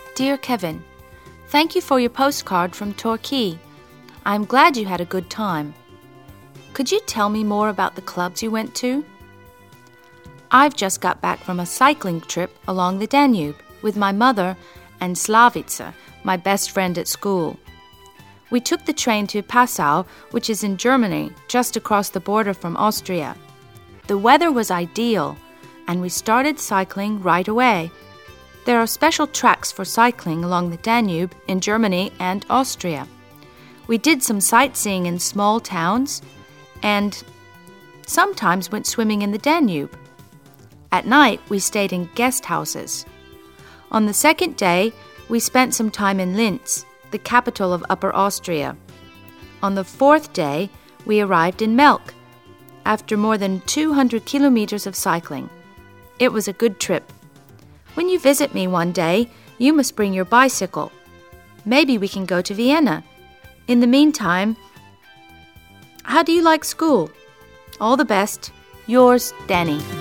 Dear Kevin, thank you for your postcard from Torquay. I'm glad you had a good time. Could you tell me more about the clubs you went to? I've just got back from a cycling trip along the Danube with my mother and Slavica, my best friend at school. We took the train to Passau, which is in Germany, just across the border from Austria. The weather was ideal, and we started cycling right away. There are special tracks for cycling along the Danube in Germany and Austria. We did some sightseeing in small towns and sometimes went swimming in the Danube. At night, we stayed in guest houses. On the second day, we spent some time in Linz, the capital of Upper Austria. On the fourth day, we arrived in Melk, after more than 200 kilometers of cycling. It was a good trip. When you visit me one day, you must bring your bicycle. Maybe we can go to Vienna. In the meantime, how do you like school? All the best. Yours, Danny.